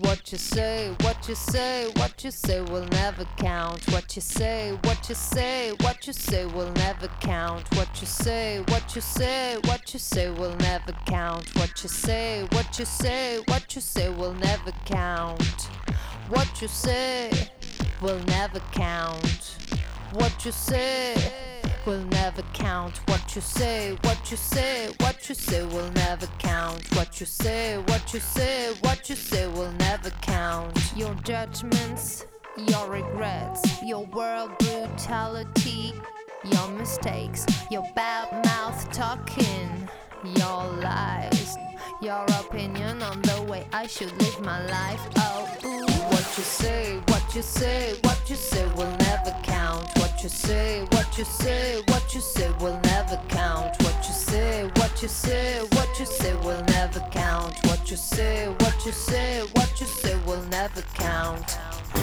What you say, what you say, what you say will never count. What you say, what you say, what you say will never count. What you say, what you say, what you say will never count. What you say, what you say, what you say will never count. What you say will never count. What you say will never count. What you say, what you say, what you say will never count. What you say, what you say, what you say will never count. Your judgments, your regrets, your world brutality, your mistakes, your bad mouth talking, your lies, your opinion on the way I should live my life. Oh, ooh. What you say, what you say, what you say will never count. What you say, what you say, what you say will never count. What you say, what you say, what you say will never count. What you say, what you say, what you say will never count.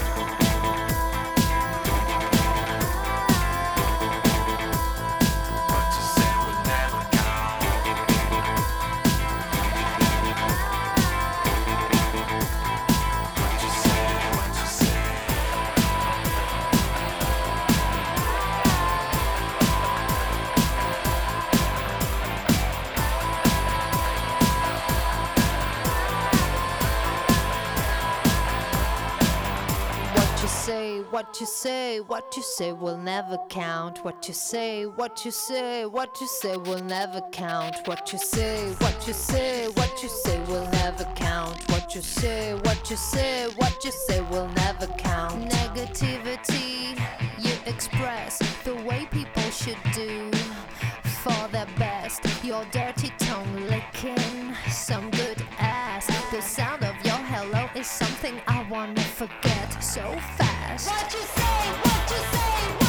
What you say, what you say will never count. What you say, what you say, what you say will never count. What you say, what you say, what you say will never count. What you say, what you say, what you say will never count. Negativity you express the way people should do for their best. Your dirty tongue licking some good ass. The sound of your hello is something I wanna forget so fast. What you say, what you say, what